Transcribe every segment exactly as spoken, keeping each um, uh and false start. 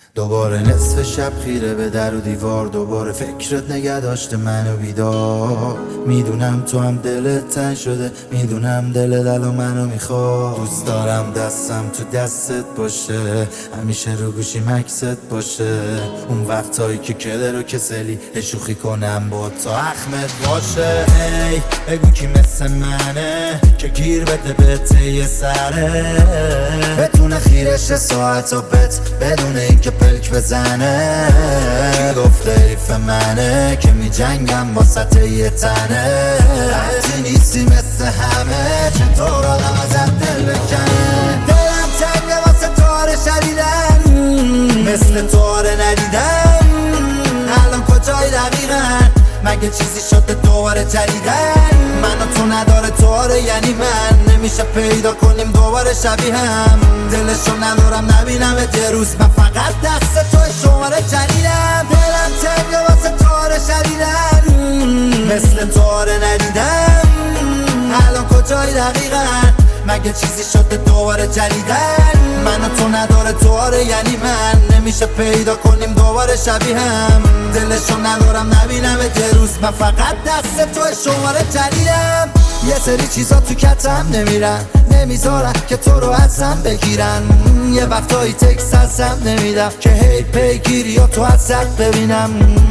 دوباره نصف شب خیره به در و دیوار، دوباره فکرت نگه داشته منو بیدار. میدونم تو هم دلت تنگ شده، میدونم دلت الان منو میخواد. دوست دارم دستم تو دستت باشه، همیشه رو گوشی مکست باشه. اون وقتایی که کله رو کسلی شوخی کنم با تا اخمت باشه. ای بگو کی مثل منه که گیر بده به ته سره، بتونه خیرش ساعت و بت بدون اینکه پلک بزنه. کی گفته ایف منه که می جنگم با سطح یه تنه. وقتی نیستی مثل همه چطور آدم ازت دل بکنه. دلم تنگه واسه تاره شدیدن، مثل تاره ندیدن. الان کجای دقیقا؟ مگه چیزی شده دوباره جدیدن؟ من و تو نداره تواره یعنی من نمیشه پیدا کنیم دوباره شبیه هم. دلشو ندارم نبینم یه روز، من فقط دست توی شماره جدیدم. دلم تنگه واسه تواره شدیدن، مثل تواره ندیدم. الان کجای دقیقا؟ مگه چیزی شده دوباره جدیدن؟ من و تو نداره تواره یعنی من نمیشه پیدا کنیم دوباره شبیه هم. دلشو ندارم نبینم یه روز، من فقط دست توی شماره جدیدم. یه سری چیزا تو کتم نمیرن، نمیذارن که تو رو ازم بگیرن. یه وقتایی تکست ازم نمیدم که هی پیگیری یا تو ازت ببینم.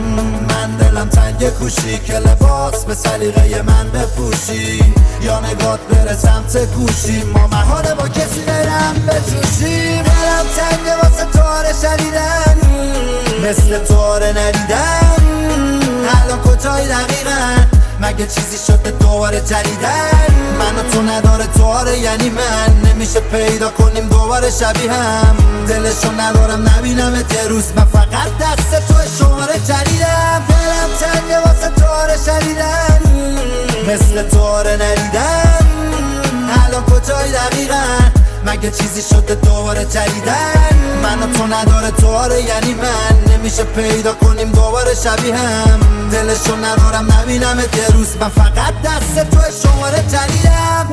من دلم تنگ کوشی که لباس به سلیقه من بپوشی، یا نگات بره سمت گوشی ما محاله با کسی برم بجوشیم. دلم تنگ واسه تاره شدیدن، مثل تاره ندیدن. الان کجای دقیقا؟ مگه چیزی شده دوباره جدیدن؟ من و تو نداره تواره یعنی من نمیشه پیدا کنیم دوباره شبیه هم. دلشو ندارم نبینم یه روز، من فقط دست توی شماره جدیدم. دلم تنگه واسه تواره شدیدن، مثل تواره ندیدن. الان کجای دقیقا؟ مگه چیزی شده دوباره جدیدن؟ من و تو نداره تواره یعنی من نمیشه پیدا کنیم دوباره شبیه هم. دلشو ندارم نبینم یه روز، من فقط دست توی شماره جدیدم.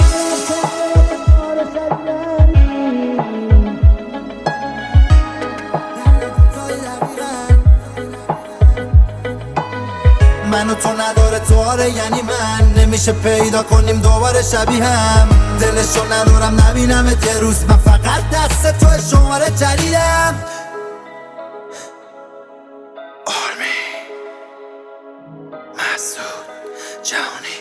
من و تو نداره تواره یعنی من نمیشه پیدا کنیم دوباره شبیه هم. دلشو ندارم نبینم یه روز، من فقط دست توی شماره جدیدم. آرمی مسعود جهانی.